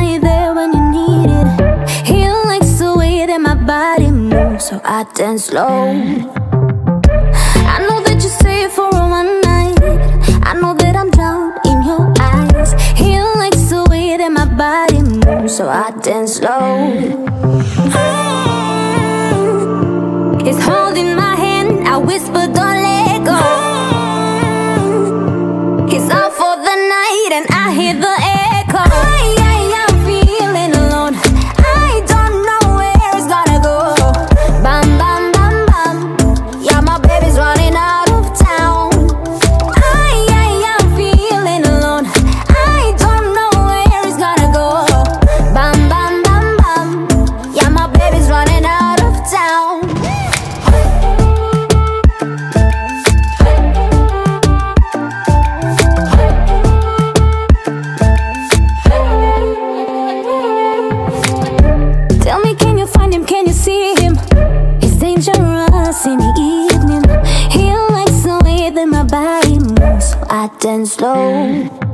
right there when you need it. He likes the way that my body moves, so I dance slow. I know that you say it for a one night. I know that I'm drowned in your eyes. He likes the way that my body moves, so I dance slow. He's holding my hand, I whisper, don't let go. He's out for the night and I hear the echo. I'm feeling alone, I don't know where it's gonna go. Bam, bam, bam, bam, yeah, my baby's running out of town. I'm feeling alone, I don't know where it's gonna go. Bam, bam, bam, bam, yeah, my baby's running out of town. Tell me, can you find him, can you see him? He's dangerous in the evening. He likes the way that my body moves, so I dance slow.